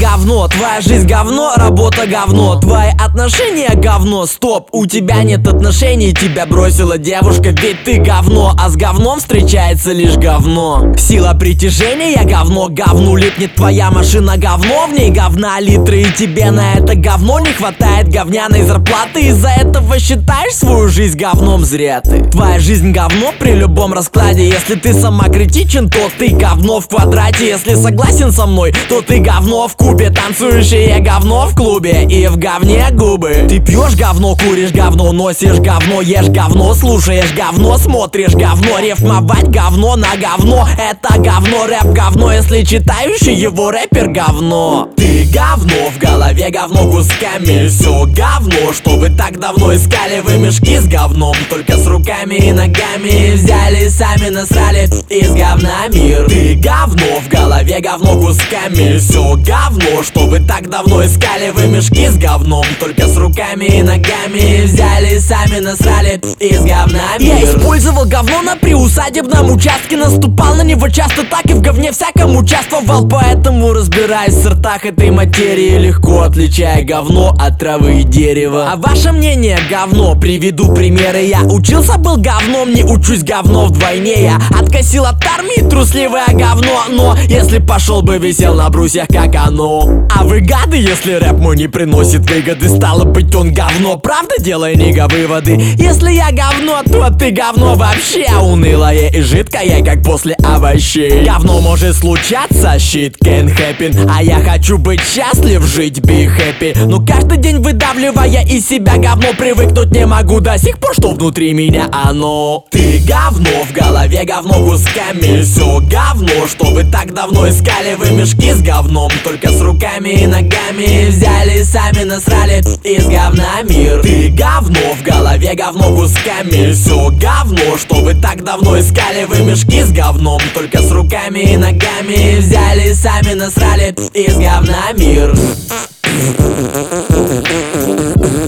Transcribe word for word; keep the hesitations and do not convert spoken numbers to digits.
говно, твоя жизнь говно, работа говно, твои отношения говно. Стоп, у тебя нет отношений, тебя бросила девушка, ведь ты говно, а с говном встречается лишь говно. Сила притяжения говно, говну липнет твоя машина говно, в ней говна литры, и тебе на это говно не хватает говняной зарплаты. Из-за этого считаешь свою жизнь говном, зря ты. Твоя жизнь говно при любом раскладе. Если ты самокритичен, то ты говно в квадрате. Если согласен со мной, то ты говно в кубе. Танцующее говно в клубе и в говне губы. Ты пьешь говно, куришь говно, носишь говно, ешь говно, слушаешь говно, смотришь говно. Рифмовать говно на говно, это говно, рэп говно, если читающий его рэпер говно. Ты говно, в голове говно кусками, все говно, что вы так давно искали. Вы мешки с говном, только с руками и ногами взяли, сами насрали из говна мир. Ты говно, в голове говно кусками, все говно, что вы так давно искали. Вы мешки с говном, только с руками и ногами взяли, сами насрали из говна мир. Я использовал говно на приусадебном участке, наступал на него часто, так и в говне всяком участвовал. Поэтому разбираюсь в сортах этой материи, легко отличая говно от травы и дерева. А ваше мнение говно? Приведу примеры. Я учился, был говном, не учусь, говно вдвойне. Я откосил от армии трусливое говно, но если пошел бы, висел на брусьях, как оно. А вы гады, если рэп мой не приносит выгоды, стало быть он говно, правда? Делай нига выводы. Если я говно, то ты говно вообще, унылое и жидкое, как после овощей. Говно может случаться, shit can happen, а я хочу быть счастлив, жить, be happy. Но каждый день выдавливая из себя говно, привыкнуть не могу до сих пор, что внутри меня оно. Ты говно, в голове говно кусками, все говно, что вы так давно искали. Вы мешки с говном, только с руками и ногами взяли, сами насрали из говна мир. Ты говно, в голове говно кусками, все говно, что вы так давно искали. Вы мешки с говном, только с руками и ногами взяли, сами насрали из говна мир.